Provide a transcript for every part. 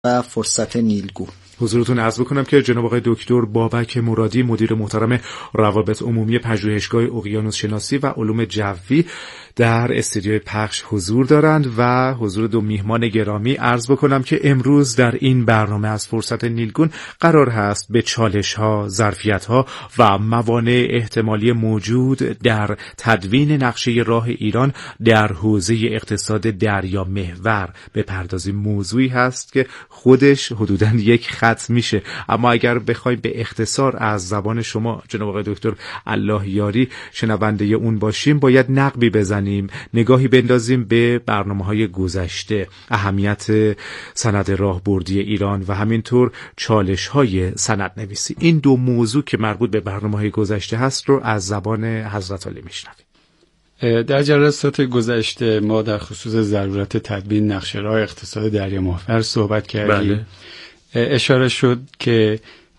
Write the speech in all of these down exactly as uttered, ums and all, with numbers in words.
و فرصت نیلگون. حضورتون عرض بکنم که جناب آقای دکتر بابک مرادی مدیر محترم روابط عمومی پژوهشگاه اقیانوس شناسی و علوم جوی در استودیوی پخش حضور دارند و حضور دو میهمان گرامی. عرض بکنم که امروز در این برنامه از فرصت نیلگون قرار هست به چالش‌ها، ظرفیت‌ها و موانع احتمالی موجود در تدوین نقشه راه ایران در حوزه اقتصاد دریا محور بپردازیم. موضوعی هست که خودش حدوداً یک خط میشه، اما اگر بخوایم به اختصار از زبان شما جناب آقای دکتر الله یاری شنونده اون باشیم، باید نقبی بزنیم، نگاهی بندازیم به برنامه‌های گذشته، اهمیت سند راهبردی ایران و همینطور چالش‌های سندنویسی. این دو موضوع که مربوط به برنامه‌های گذشته هست رو از زبان حضرت عالی میشنویم. در جلسات گذشته ما در خصوص ضرورت تدوین نقشه راه اقتصاد دریا محور صحبت کردیم. بله. اشاره شد که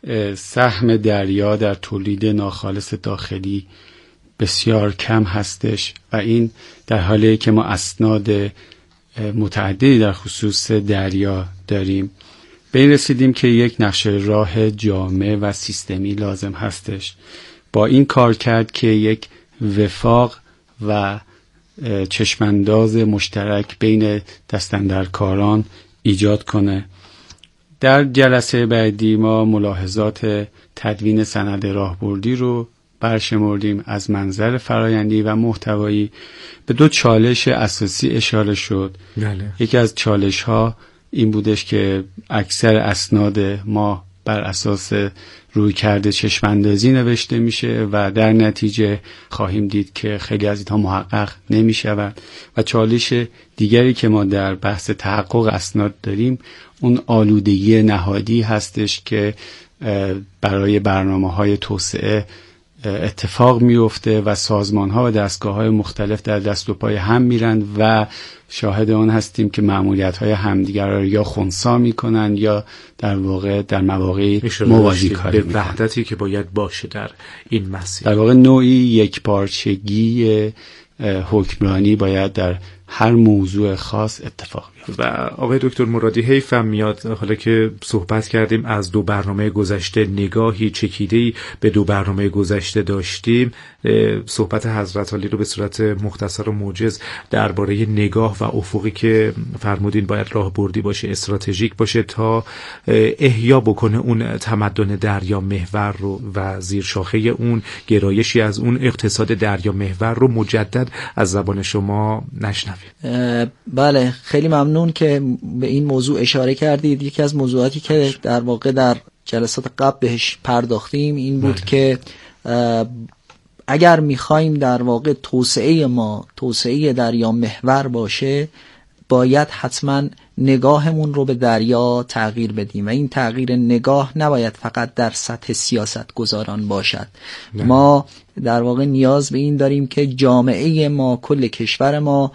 سهم دریا در تولید ناخالص داخلی بسیار کم هستش و این در حالی که ما اسناد متعددی در خصوص دریا داریم. به این رسیدیم که یک نقشه راه جامع و سیستمی لازم هستش. با این کار کرد که یک وفاق و چشمانداز مشترک بین دستاندرکاران ایجاد کنه. در جلسه بعدی ما ملاحظات تدوین سند راهبردی رو برشمردیم. از منظر فرآیندی و محتوایی به دو چالش اساسی اشاره شد. بله. یکی از چالش ها این بودش که اکثر اسناد ما بر اساس رویکرد چشماندازی نوشته میشه و در نتیجه خواهیم دید که خیلی از اینها محقق نمیشود. و چالش دیگری که ما در بحث تحقق اسناد داریم اون آلودگی نهادی هستش که برای برنامه‌های توسعه اتفاق میفته و سازمان‌ها و دستگاه‌های مختلف در دست و پای هم میرن و شاهد آن هستیم که مأموریت‌های همدیگر را یا خنثی میکنن یا در واقع در مواقعی موازی کاری میکنن. وحدتی که باید باشه در این مسیر، در واقع نوعی یکپارچگی حکمرانی باید در هر موضوع خاص اتفاق بیفته. و آقای دکتر مرادی حیفم میاد حالا که صحبت کردیم از دو برنامه گذشته، نگاهی چکیده‌ای به دو برنامه گذشته داشتیم، صحبت حضرت عالی رو به صورت مختصر و موجز درباره نگاه و افقی که فرمودین باید راهبردی باشه، استراتژیک باشه تا احیا بکنه اون تمدن دریا محور رو و زیر شاخه اون گرایشی از اون اقتصاد دریا محور رو مجدد از زبان شما نشنویم. بله، خیلی ممنون که به این موضوع اشاره کردید. یکی از موضوعاتی که در واقع در جلسات قبل بهش پرداختیم این بود بله. که اگر میخوایم در واقع توسعه ما توسعه دریا محور باشه، باید حتما نگاهمون رو به دریا تغییر بدیم و این تغییر نگاه نباید فقط در سطح سیاست گذاران باشد. نه. ما در واقع نیاز به این داریم که جامعه ما، کل کشور ما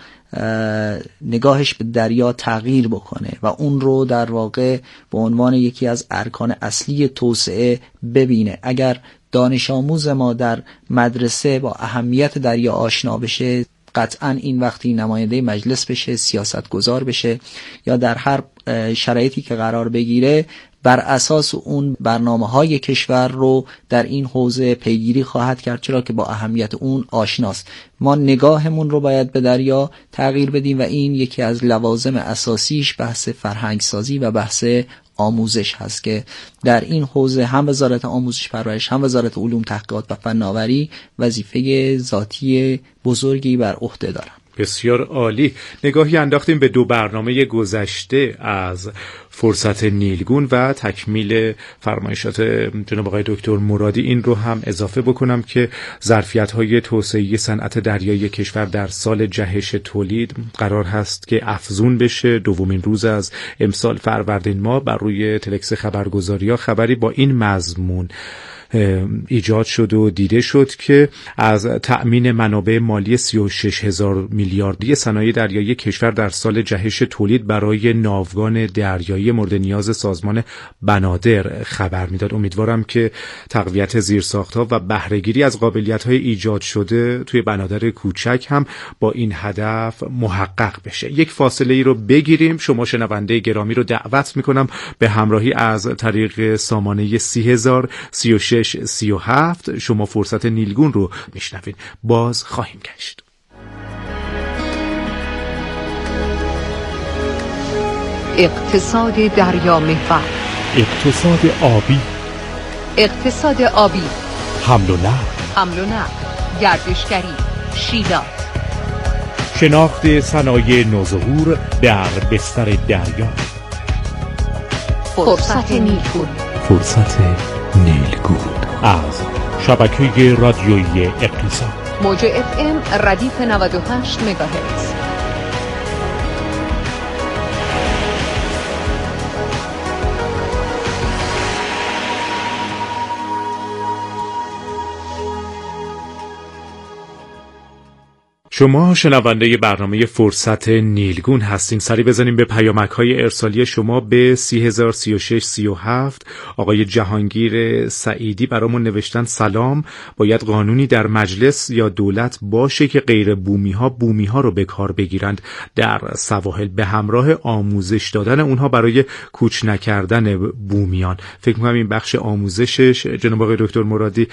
نگاهش به دریا تغییر بکنه و اون رو در واقع به عنوان یکی از ارکان اصلی توسعه ببینه. اگر دانش آموز ما در مدرسه با اهمیت دریا آشنا بشه، قطعا این وقتی نماینده مجلس بشه، سیاست گذار بشه یا در هر شرایطی که قرار بگیره، بر اساس اون برنامه‌های کشور رو در این حوزه پیگیری خواهد کرد، چرا که با اهمیت اون آشناست. ما نگاهمون رو باید به دریا تغییر بدیم و این یکی از لوازم اساسیش بحث فرهنگسازی و بحث آموزش هست که در این حوزه هم وزارت آموزش پرورش هم وزارت علوم تحقیقات و فناوری وظیفه ذاتی بزرگی بر عهده دارن. بسیار عالی. نگاهی انداختیم به دو برنامه گذشته از فرصت نیلگون و تکمیل فرمایشات جناب آقای دکتر مرادی. این رو هم اضافه بکنم که ظرفیت‌های توسعه صنعت دریایی کشور در سال جهش تولید قرار هست که افزون بشه. دومین روز از امسال فروردین ماه بر روی تلکس خبرگزاری‌ها خبری با این مضمون ایجاد شد و دیده شد که از تأمین منابع مالی سی و شش هزار میلیاردی صنایع دریایی کشور در سال جهش تولید برای ناوگان دریایی مورد نیاز سازمان بنادر خبر میداد. امیدوارم که تقویت زیرساخت‌ها و بهره‌گیری از قابلیت‌های ایجاد شده توی بنادر کوچک هم با این هدف محقق بشه. یک فاصله ای رو بگیریم. شما شنونده گرامی رو دعوت میکنم به همراهی از طریق سامانه سی هزار سی و شش سی و هفت. شما فرصت نیلگون رو میشنوید. باز خواهیم گشت. اقتصاد دریا محور، اقتصاد آبی، اقتصاد آبی، حمل و نقل، حمل و نقل، گردشگری، شیلات، شناخت صنایع نوظهور در بستر دریا، فرصت نیلگون، فرصت نیلگون از شبکه رادیویی اقتصاد، موج اف ام ردیف نود و هشت مگاهرتز. شما شنونده برنامه فرصت نیلگون هستین. سری بزنیم به پیامک‌های ارسالی شما به سی هزار سی و شش سی و هفت. آقای جهانگیر سعیدی برامون نوشتن سلام، باید قانونی در مجلس یا دولت باشه که غیر بومی ها بومی ها رو به کار بگیرند در سواحل به همراه آموزش دادن اونها برای کوچ نکردن بومیان. فکر می‌کنم این بخش آموزشش جناب آقای دکتر مرادی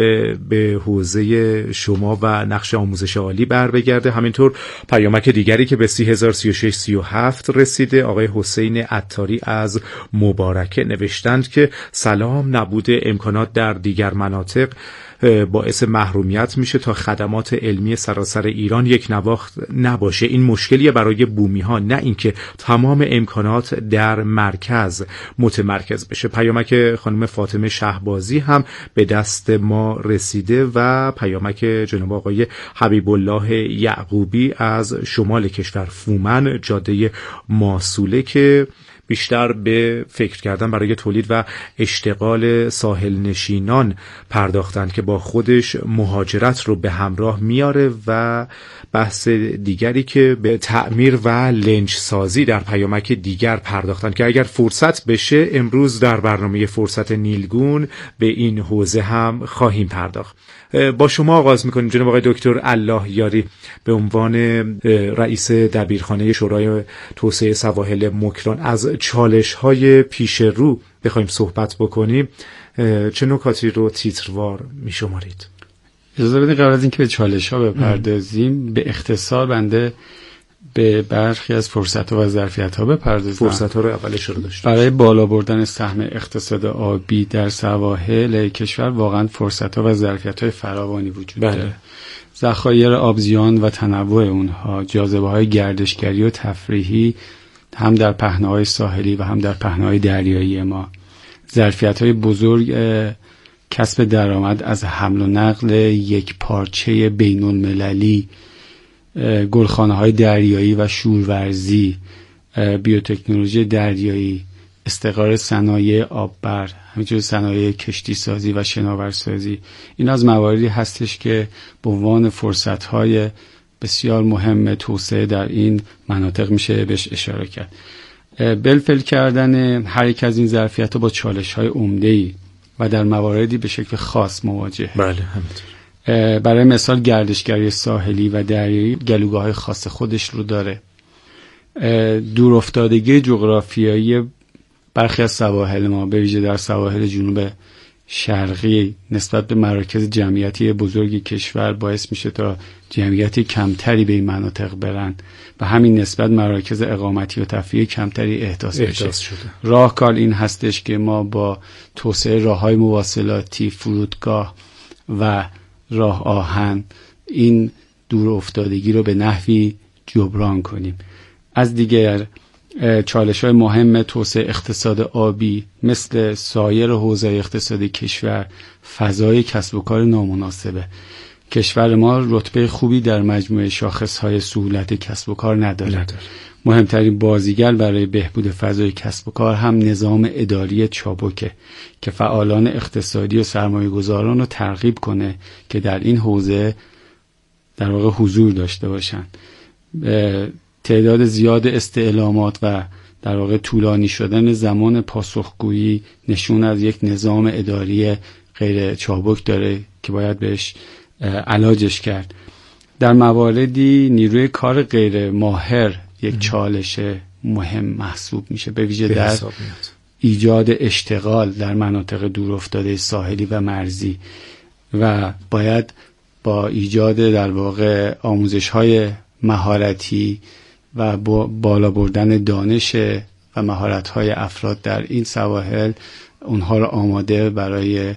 به حوزه شما و نقش آموزش عالی بر بگرده. همینطور پیامک دیگری که به سی هزار سی و شش سی و هفت رسیده، آقای حسین عطاری از مبارکه نوشتند که سلام، نبود امکانات در دیگر مناطق باعث محرومیت میشه تا خدمات علمی سراسر ایران یک نواخت نباشه. این مشکلیه برای بومی ها، نه اینکه تمام امکانات در مرکز متمرکز بشه. پیامک خانم فاطمه شهبازی هم به دست ما رسیده و پیامک جناب آقای حبیب الله یعقوبی از شمال کشور، فومن، جاده ماسوله، که بیشتر به فکر کردن برای تولید و اشتغال ساحل نشینان پرداختند که با خودش مهاجرت رو به همراه میاره، و بحث دیگری که به تعمیر و لنج سازی در پیامک دیگر پرداختند که اگر فرصت بشه امروز در برنامه فرصت نیلگون به این حوزه هم خواهیم پرداخت. با شما آغاز میکنیم جناب آقای دکتر الله یاری، به عنوان رئیس دبیرخانه شورای توسعه سواحل مکران. از چالش‌های پیش رو بخوایم صحبت بکنیم، چه نکاتی رو تیتروار میشمارید؟ اجازه بدید قبل از اینکه به چالش‌ها بپردازیم به اختصار بنده به برخی از فرصت‌ها و ظرفیت‌ها بپردازم. فرصت‌ها رو اولش شروع داشتیم. برای بالا بردن سهم اقتصاد آبی در سواحل کشور واقعا فرصت‌ها و ظرفیت‌های فراوانی وجود بله. داره. ذخایر آبزیان و تنوع اونها، جاذبه‌های گردشگری و تفریحی هم در پهنه‌های ساحلی و هم در پهنه‌های دریایی ما، ظرفیت‌های بزرگ کسب درآمد از حمل و نقل یک پارچه بین‌المللی، گلخانه‌های دریایی و شورورزی، بیوتکنولوژی دریایی، استقرار صنایع آببر، همینجور صنایع کشتی سازی و شناورسازی. این از مواردی هستش که به عنوان فرصت‌های بسیار مهم توسعه در این مناطق میشه بهش اشاره کرد. بالفعل کردن هر یک از این ظرفیت‌ها با چالش‌های عمده‌ای و در مواردی به شکل خاص مواجه. بله همینطور. برای مثال گردشگری ساحلی و دریایی گلوگاه‌های خاص خودش رو داره. دورافتادگی جغرافیایی برخی از سواحل ما، به ویژه در سواحل جنوب شرقی، نسبت به مراکز جمعیتی بزرگ کشور باعث میشه تا جمعیتی کمتری به این مناطق برن و همین نسبت مراکز اقامتی و تفریحی کمتری احداث بشه. راهکار این هستش که ما با توسعه راههای مواصلاتی، فرودگاه و راه آهن این دور افتادگی رو به نحوی جبران کنیم. از دیگر چالش‌های مهم توسعه اقتصاد آبی مثل سایر حوزه اقتصادی کشور، فضای کسب و کار نامناسبه. کشور ما رتبه خوبی در مجموعه شاخص‌های سهولت کسب و کار نداره. نداره. مهمترین بازیگر برای بهبود فضای کسب و کار هم نظام اداری چابکه که فعالان اقتصادی و سرمایه گذاران رو ترغیب کنه که در این حوزه در واقع حضور داشته باشن. تعداد زیاد استعلامات و در واقع طولانی شدن زمان پاسخگویی نشون از یک نظام اداری غیر چابک داره که باید بهش علاجش کرد. در مواردی نیروی کار غیر ماهر یک چالش مهم محسوب میشه، به ویژه در ایجاد اشتغال در مناطق دورافتاده ساحلی و مرزی و باید با ایجاد در واقع آموزش‌های مهارتی و با بالا بردن دانش و مهارت‌های افراد در این سواحل اونها رو آماده برای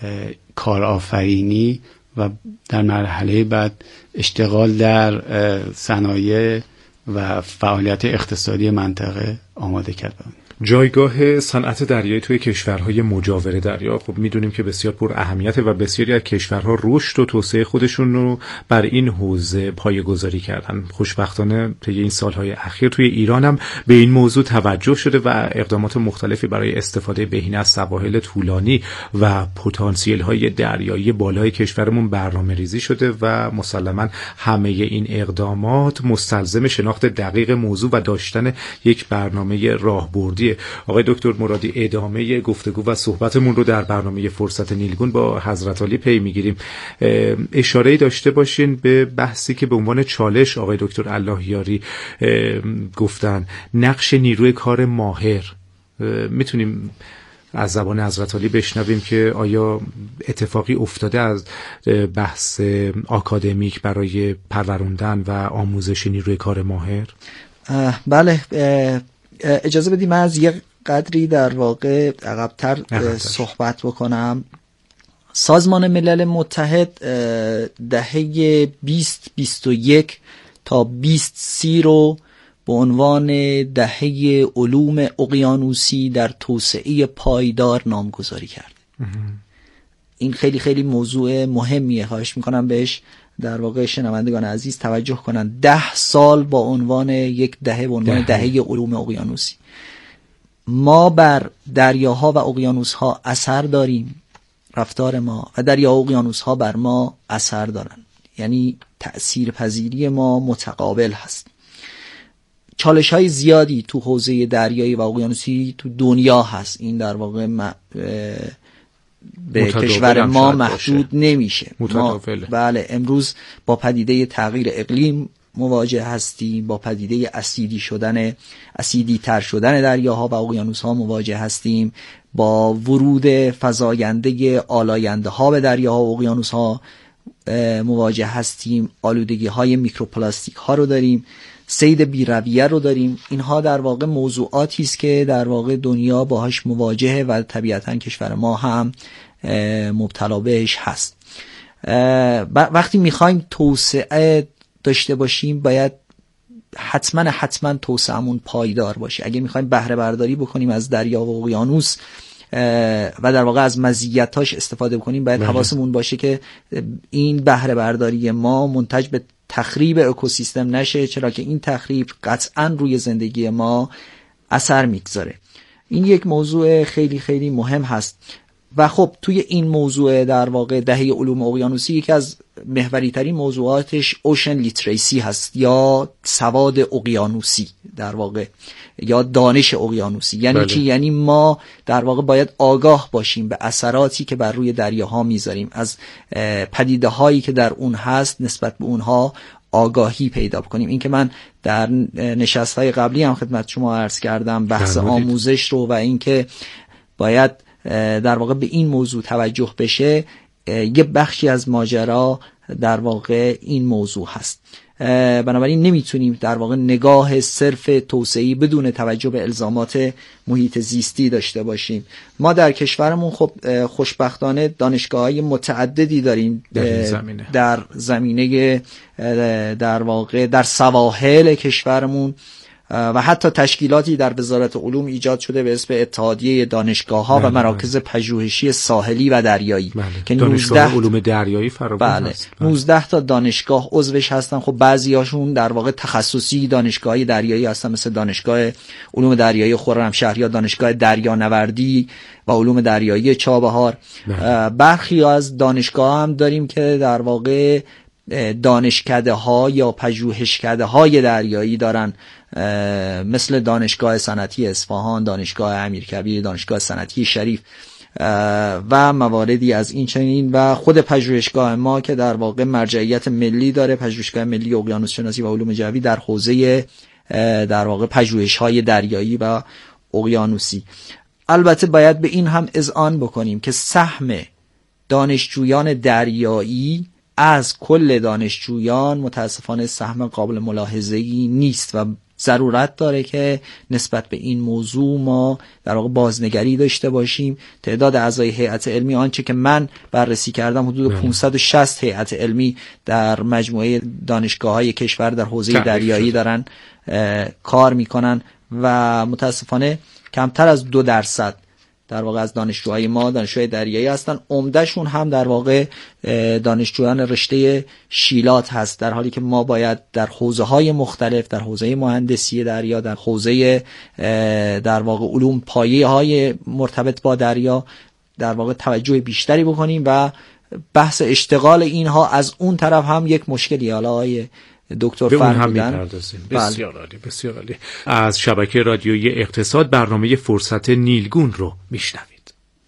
کارآفرینی و در مرحله بعد اشتغال در صنایع و فعالیت اقتصادی منطقه آماده کرد. جایگاه صنعت دریایی توی کشورهای مجاور دریا خب میدونیم که بسیار پر اهمیت و بسیاری از کشورها رشد و توسعه خودشون رو بر این حوزه پایه‌گذاری کردن. خوشبختانه طی این سالهای اخیر توی ایران هم به این موضوع توجه شده و اقدامات مختلفی برای استفاده بهینه از سواحل طولانی و پتانسیل‌های دریایی بالای کشورمون برنامه‌ریزی شده و مسلماً همه این اقدامات مستلزم شناخت دقیق موضوع و داشتن یک برنامه راهبردی. آقای دکتر مرادی، ادامه گفتگو و صحبتمون رو در برنامه فرصت نیلگون با حضرت عالی پی میگیریم. اشاره‌ای داشته باشین به بحثی که به عنوان چالش آقای دکتر اللهیاری گفتن، نقش نیروی کار ماهر. میتونیم از زبان حضرت عالی بشنویم که آیا اتفاقی افتاده از بحث آکادمیک برای پروروندن و آموزش نیروی کار ماهر؟ بله، اجازه بدید من از یک قدری در واقع عقب‌تر صحبت بکنم. سازمان ملل متحد دهه بیست بیست و یک تا بیست سی رو به عنوان دهه علوم اقیانوسی در توسعه پایدار نامگذاری کرد. این خیلی خیلی موضوع مهمیه، خواهش میکنم بهش در واقع شنوندگان عزیز توجه کنن. ده سال با عنوان یک دهه به عنوان دهه علوم اقیانوسی ما بر دریاها و اقیانوسها اثر داریم، رفتار ما و دریا و اقیانوسها بر ما اثر دارن، یعنی تأثیر پذیری ما متقابل هست. چالش های زیادی تو حوزه دریایی و اقیانوسی تو دنیا هست، این در واقع م... به کشور ما محدود نمیشه. ما بله امروز با پدیده تغییر اقلیم مواجه هستیم، با پدیده اسیدی شدن اسیدی تر شدن دریاها و اقیانوس‌ها مواجه هستیم، با ورود فزاینده آلاینده ها به دریاها و اقیانوس‌ها مواجه هستیم، آلودگی های میکروپلاستیک ها رو داریم، صید بی‌رویه رو داریم. اینها در واقع موضوعاتی است که در واقع دنیا باهاش مواجهه و طبیعتاً کشور ما هم مبتلا بهش هست. وقتی میخوایم توسعه داشته باشیم باید حتما حتما توسعه‌مون پایدار باشه. اگه میخوایم بهره برداری بکنیم از دریا و اقیانوس و در واقع از مزیتاش استفاده بکنیم، باید حواسمون باشه که این بهره برداری ما منتج به تخریب اکوسیستم نشه، چرا که این تخریب قطعاً روی زندگی ما اثر میگذاره. این یک موضوع خیلی خیلی مهم هست و خب توی این موضوع در واقع دهه علوم اقیانوسی یکی از محوری ترین موضوعاتش اوشن لیتریسی هست یا سواد اقیانوسی در واقع، یا دانش اقیانوسی. یعنی چی؟ یعنی ما در واقع باید آگاه باشیم به اثراتی که بر روی دریاها میذاریم، از پدیده هایی که در اون هست نسبت به اونها آگاهی پیدا کنیم. این که من در نشست های قبلی هم خدمت شما عرض کردم بحث آموزش رو و این که باید در واقع به این موضوع توجه بشه، یه بخشی از ماجرا در واقع این موضوع هست. بنابراین نمیتونیم در واقع نگاه صرف توسعه‌ای بدون توجه به الزامات محیط زیستی داشته باشیم. ما در کشورمون خب خوشبختانه دانشگاه‌های متعددی داریم در زمینه در زمینه در واقع در سواحل کشورمون و حتی تشکیلاتی در وزارت علوم ایجاد شده به اسم اتحادیه دانشگاه‌ها و مراکز پژوهشی ساحلی و دریایی بله. که دانشگاه علوم دریایی فراوان بله. هست. بله. نوزده تا دانشگاه عضوش هستن. خب بعضیاشون در واقع تخصصی دانشگاهی دریایی هستن، مثل دانشگاه علوم دریایی خرمشهر یا دانشگاه دریانوردی و علوم دریایی چابهار. بله. برخی از دانشگاه هم داریم که در واقع دانشکده ها یا پژوهشکده های دریایی دارن، مثل دانشگاه صنعتی اصفهان، دانشگاه امیرکبیر، دانشگاه صنعتی شریف و مواردی از این چنین. و خود پژوهشگاه ما که در واقع مرجعیت ملی داره، پژوهشگاه ملی اقیانوس شناسی و علوم جوی در حوزه در واقع پژوهش‌های دریایی و اقیانوسی. البته باید به این هم اذعان بکنیم که سهم دانشجویان دریایی از کل دانشجویان متاسفانه سهم قابل ملاحظه‌ای نیست و ضرورت داره که نسبت به این موضوع ما در واقع بازنگری داشته باشیم. تعداد اعضای هیئت علمی آنچه که من بررسی کردم حدود پانصد و شصت هیئت علمی در مجموعه دانشگاه‌های کشور در حوزه دریایی دارن کار میکنن و متاسفانه کمتر از دو درصد در واقع از دانشجوهای ما دانشجوهای دریایی هستن. عمدهشون هم در واقع دانشجویان رشته شیلات هست، در حالی که ما باید در حوزه‌های مختلف، در حوزه مهندسی دریا، در حوزه در واقع علوم پایه‌های مرتبط با دریا در واقع توجه بیشتری بکنیم و بحث اشتغال اینها از اون طرف هم یک مشکلی حالا دکتر فرمودن. بسیار عالی، بسیار عالی. از شبکه رادیویی اقتصاد برنامه فرصت نیلگون رو میشنوید.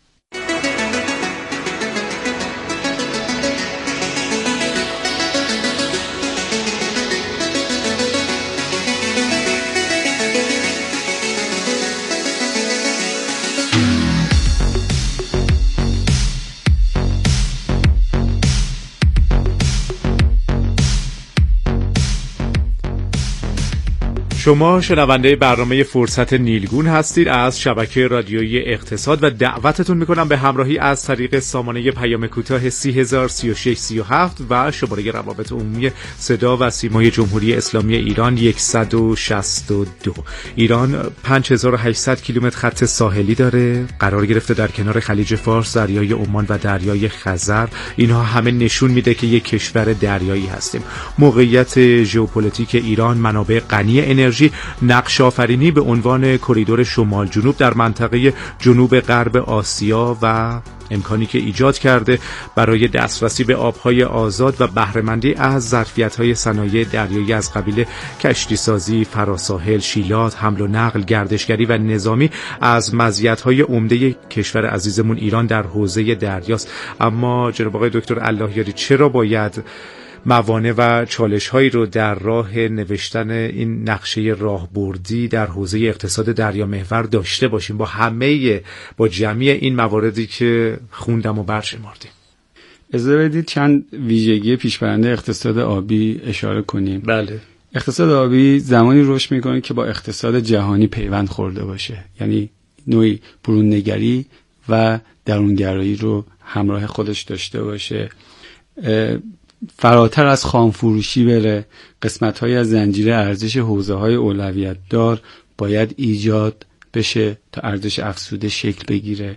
شما شنونده برنامه فرصت نیلگون هستید از شبکه رادیویی اقتصاد و دعوتتون میکنم به همراهی از طریق سامانه پیام کوتاه سی هزار سی و شش سی و هفت و شماره روابط عمومی صدا و سیمای جمهوری اسلامی ایران صد و شصت و دو. ایران پنج هزار و هشتصد کیلومتر خط ساحلی داره، قرار گرفته در کنار خلیج فارس، دریای عمان و دریای خزر. اینها همه نشون میده که یک کشور دریایی هستیم. موقعیت ژئوپلیتیک ایران، منابع غنی انرژی، نقش آفرینی به عنوان کریدور شمال جنوب در منطقه جنوب غرب آسیا و امکانی که ایجاد کرده برای دسترسی به آبهای آزاد و بهره‌مندی از ظرفیت‌های صنایع دریایی از قبیل کشتیسازی، فراساحل، شیلات، حمل و نقل، گردشگری و نظامی از مزیت‌های عمده کشور عزیزمون ایران در حوزه دریاست. اما جناب آقای دکتر اللهیاری، چرا باید موانع و چالش‌هایی رو در راه نوشتن این نقشه راهبردی در حوزه اقتصاد دریا محور داشته باشیم با همه با جمعی این مواردی که خوندم و برشمردیم؟ اجازه بدید چند ویژگی پیشبرنده اقتصاد آبی اشاره کنیم. بله. اقتصاد آبی زمانی رشد می‌کنه که با اقتصاد جهانی پیوند خورده باشه، یعنی نوعی برون‌نگری و درونگرایی رو همراه خودش داشته باشه، فراتر از خامفروشی بره، قسمت‌های از زنجیره ارزش حوزه‌های اولویت دار باید ایجاد بشه تا ارزش افزوده شکل بگیره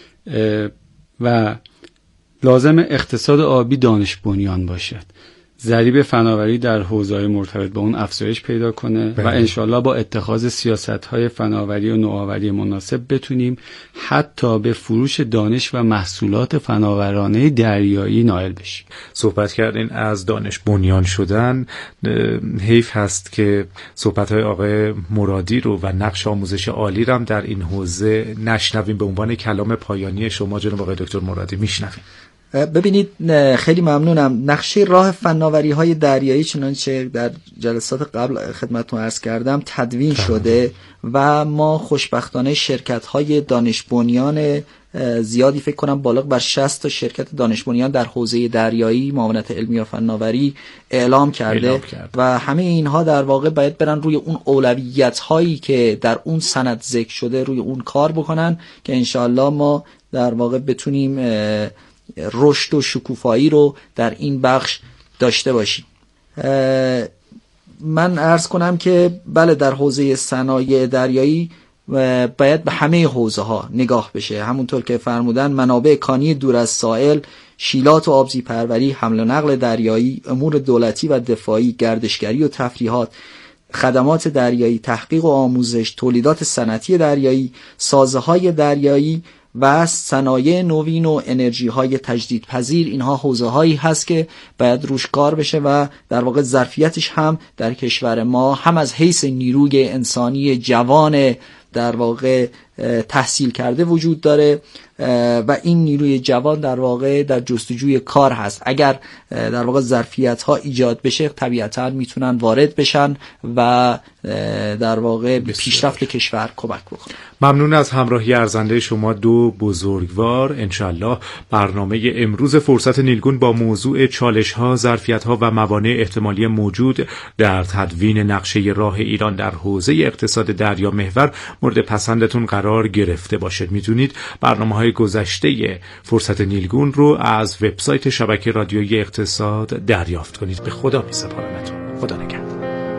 و لازم اقتصاد آبی دانش بنیان باشد. ضریب فناوری در حوزه‌های مرتبط با اون افزایش پیدا کنه بله. و انشالله با اتخاذ سیاست‌های فناوری و نوآوری مناسب بتونیم حتی به فروش دانش و محصولات فناورانه دریایی نائل بشیم. صحبت کردین از دانش بنیان شدن. حیف هست که صحبت‌های آقای مرادی رو و نقش آموزش عالی رو هم در این حوزه نشنویم. به عنوان کلام پایانی شما جناب آقای دکتر مرادی میشنویم. ببینید، خیلی ممنونم. نقشه راه فناوری های دریایی چنانچه در جلسات قبل خدمتتون عرض کردم تدوین شده و ما خوشبختانه شرکت های دانش بنیان زیادی، فکر کنم بالغ بر شصت تا شرکت دانش بنیان در حوزه دریایی معاونت علمی و فناوری اعلام کرده اعلام کرد. و همه اینها در واقع باید برن روی اون اولویت هایی که در اون سند ذکر شده روی اون کار بکنن که انشاءالله ما در واقع بتونیم رشد و شکوفایی رو در این بخش داشته باشیم. من عرض کنم که بله در حوزه صنایع دریایی باید به همه حوزه ها نگاه بشه. همونطور که فرمودن منابع کانی دور از ساحل، شیلات و آبزی پروری، حمل و نقل دریایی، امور دولتی و دفاعی، گردشگری و تفریحات، خدمات دریایی، تحقیق و آموزش، تولیدات صنعتی دریایی، سازه‌های دریایی و صنایع نوین و انرژی‌های تجدیدپذیر. اینها حوزه‌هایی هست که باید روش کار بشه و در واقع ظرفیتش هم در کشور ما هم از حیث نیروی انسانی جوان در واقع تحصیل کرده وجود داره و این نیروی جوان در واقع در جستجوی کار هست. اگر در واقع ظرفیت ها ایجاد بشه طبیعتاً میتونن وارد بشن و در واقع پیشرفت کشور کمک بکنن. ممنون از همراهی ارزنده شما دو بزرگوار. انشالله برنامه امروز فرصت نیلگون با موضوع چالش ها، ظرفیت ها و موانع احتمالی موجود در تدوین نقشه راه ایران در حوزه اقتصاد دریا محور مورد پسندتون قرار گرفته باشه. میتونید برنامه‌های گذشته فرصت نیلگون رو از وبسایت شبکه رادیویی اقتصاد دریافت کنید. به خدا می‌سپارمتون. خدا نگهدار.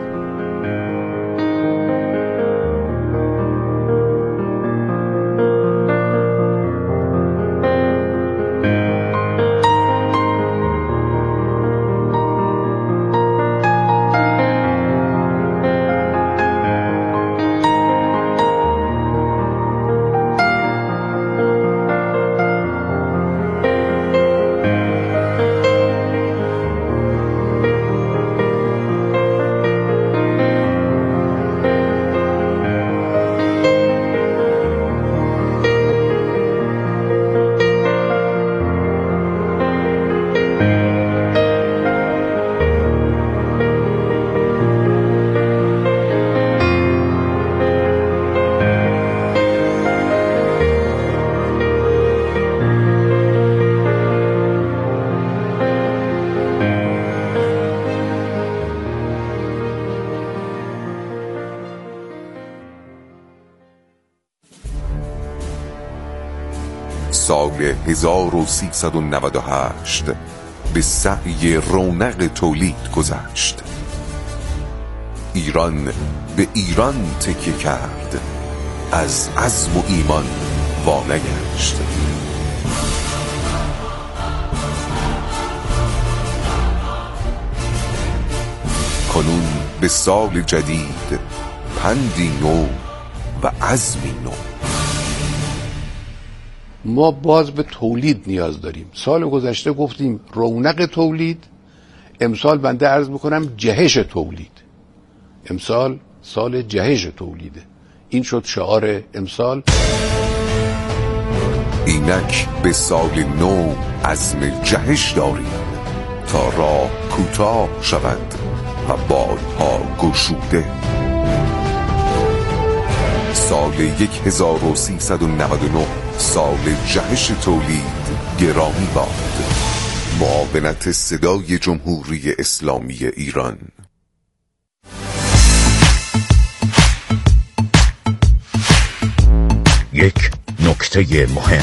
سال هزار و سیصد و نود و هشت به سعی رونق تولید گذشت. ایران به ایران تکیه کرد، از عزم و ایمان وانگشت. کنون به سال جدید پندی نو و عزمی نو. ما باز به تولید نیاز داریم. سال گذشته گفتیم رونق تولید، امسال بنده عرض میکنم جهش تولید. امسال سال جهش تولیده. این شد شعار امسال. اینک به سال نو عزم جهش داریم تا راه کوتاه شود و بادها گشوده. سال یک هزار و سیصد و نود و نه سال جهش تولید گرامی باد. معاونت صدای جمهوری اسلامی ایران. یک نکته مهم.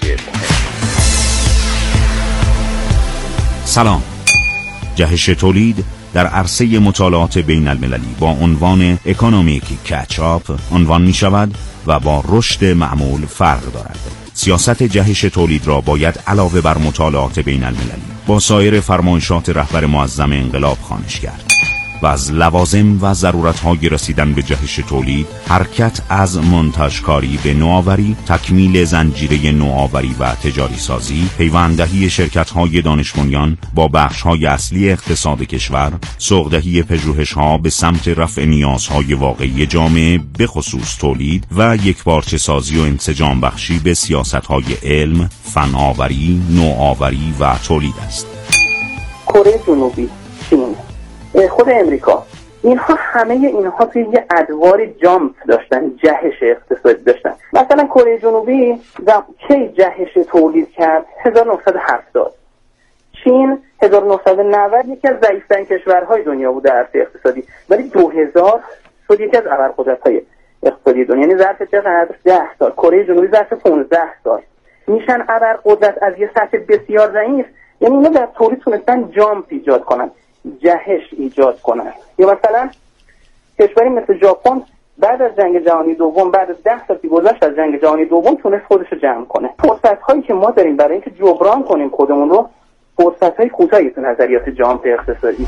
سلام. جهش تولید در عرصه مطالعات بین المللی با عنوان اکونومیک کچاپ عنوان می شود و با رشد معمول فرق دارد. سیاست جهش تولید را باید علاوه بر مطالعات بین المللی با سایر فرمایشات رهبر معظم انقلاب خوانش کرد و از لوازم و ضرورت‌های رسیدن به جهش تولید، حرکت از منتجکاری به نوآوری، تکمیل زنجیره نوآوری و تجاری سازی، پیونددهی شرکت‌های دانش بنیان با بخش‌های اصلی اقتصاد کشور، سوق‌دهی پژوهش‌ها به سمت رفع نیازهای واقعی جامعه به خصوص تولید و یکپارچه سازی و انسجام بخشی به سیاست‌های علم، فناوری، نوآوری و تولید است. کره جنوبی، چین، خود امریکا، اینها همه اینها توی یه ادوار جامپ داشتن، جهش اقتصادی داشتن. مثلا کره جنوبی کی جهش تولید کرد؟ هزار و نهصد و هفتاد. چین هزار و نهصد و نود یکی از ضعیف‌ترین کشورهای دنیا بود در عرصه اقتصادی، ولی دو هزار شد یکی از ابرقدرت‌های اقتصادی دنیا. یعنی ظرف چقدر؟ ده سال. کره جنوبی ظرف پانزده سال میشن ابرقدرت از یه سطح بسیار ضعیف. یعنی اینا در تولید تونستن جامپ ایجاد کنن. جهش ایجاد کنن. یا مثلا کشوری مثل ژاپن بعد از جنگ جهانی دوم، بعد از ده سال که گذشت از جنگ جهانی دوم، تونست خودش رو جمع کنه. فرصت هایی که ما داریم برای اینکه جبران کنیم خودمون رو، فرصت های کوتاهی تو نظریات جامپ اقتصادی.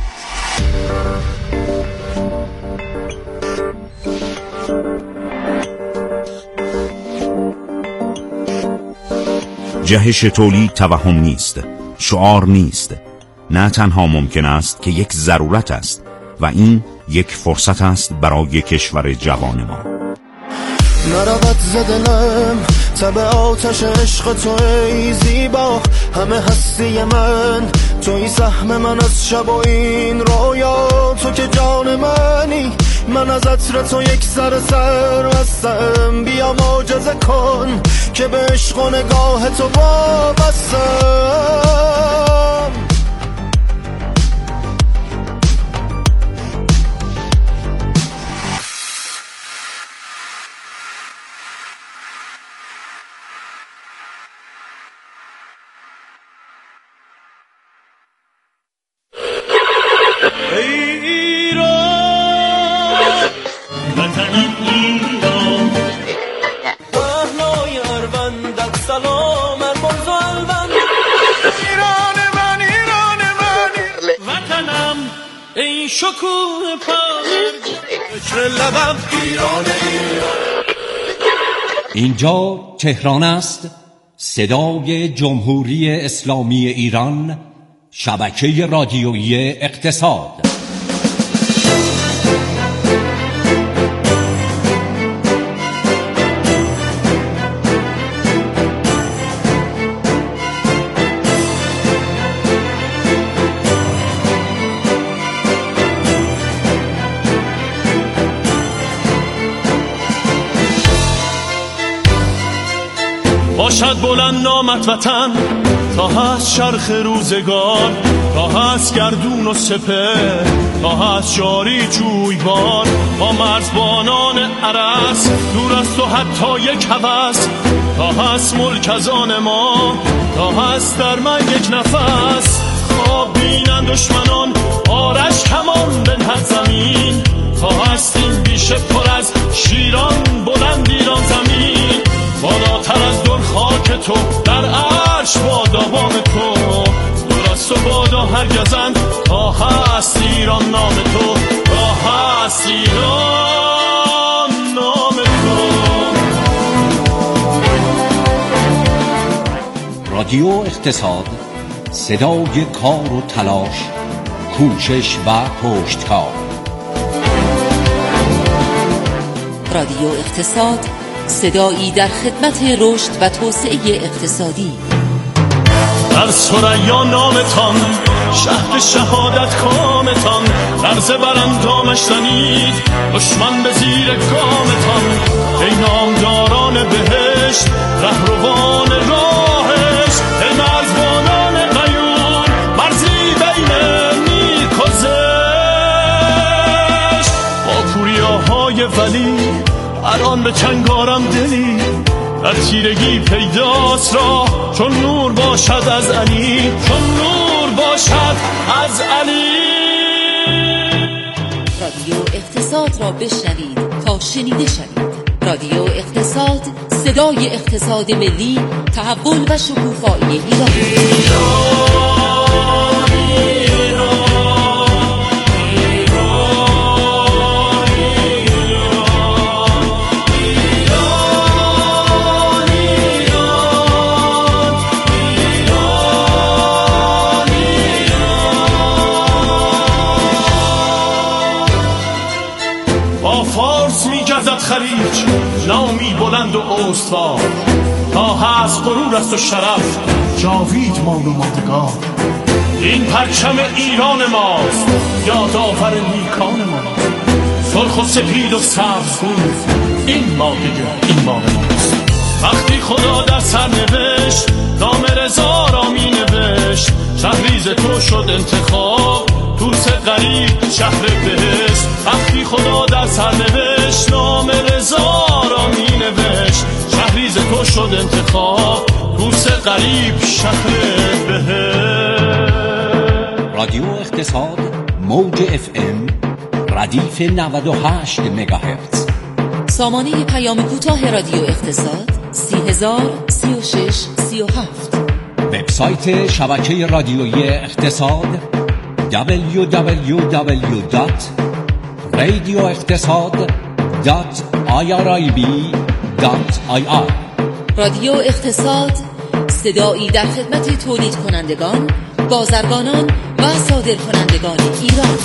جهش تولید توهم نیست، شعار نیست، نه تنها ممکن است که یک ضرورت است و این یک فرصت است برای کشور جوان ما. نرود زدنم تب آتش عشق تو ای زیبا، همه هستی من توی سهم من از شب و این رویا، تو که جان منی، من از عطر تو یک سر سر هستم، بیا معجزه کن که به عشق و نگاه تو وابستم. اینجا تهران است، صدای جمهوری اسلامی ایران، شبکه رادیویی اقتصاد. باشد بلند نامت وطن تا هست شرخ روزگار، تا هست گردون و سپه، تا هست جاری جویبار، با مرزبانان عرس دور از تو حتی یک هوس، تا هست ملک از آن ما، تا هست در من یک نفس. خواب بینن دشمنان آرش کمان بنهد زمین، تا هست این بیشه پر از شیران بلند ایران زمین. بالاتر از دور خاک تو در عرش با دامام تو، دور از تو بادا هرگزن تا هست ایران نام تو، تا هست ایران نام تو. رادیو اقتصاد، صدای کار و تلاش، کوشش و پشتکار. رادیو اقتصاد، صدایی در خدمت رشد و توسعه اقتصادی. در ثریا نامتان شهد شهادت کامتان، درز براندامش زنید دشمن به زیر گامتان. ای نامداران بهشت رهروان راهش، ای مرزبانان غیور مرزی بین نیک و زشت. با پوریاهای ولی الان به چنگارم دلی، در تیرگی پیداست را چون نور باشد از علی، چون نور باشد از علی. رادیو اقتصاد را بشنوید تا شنیده شوید. رادیو اقتصاد، صدای اقتصاد ملی، تحول و شکوفایی ایران. خلیج نامی بلند و استوار، تا هست غرور است و شرف جاوید مان و ماندگار. این پرچم ایران ماست، یادآور نیکان ماست، سرخ و سپید و سبزگون این ماده این ماه ماست. وقتی خدا در سر نوشت نام رضا را می نوشت، شهریز تو شد انتخاب توس غریب شهر بهشت. وقتی خدا در سر نوشت نام رضا را می نوشت، شهریز تو شد انتخاب توس غریب شهر بهشت. رادیو اقتصاد، موج اف ام ردیف نود و هشت مگاهرتز. سامانه پیام کوتاه رادیو اقتصاد سی هزار سی و شش سی و هفت. وبسایت شبکه رادیویی اقتصاد دبلیو دبلیو دبلیو دات رادیو اقتصاد دات آی آر آی بی دات آی آر. رادیو اقتصاد، صدایی در خدمت تولید کنندگان، بازرگانان و صادرکنندگان ایران.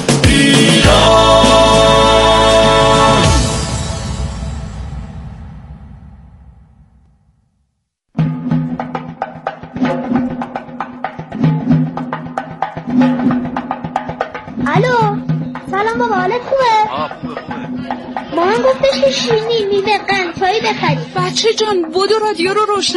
ایران الو، سلام بابا، حالت خوبه؟ آه خوبه خوبه. مامان گفتش که شیرینی میوه قند چایی بخری. بچه جان بدو رادیو رو روشن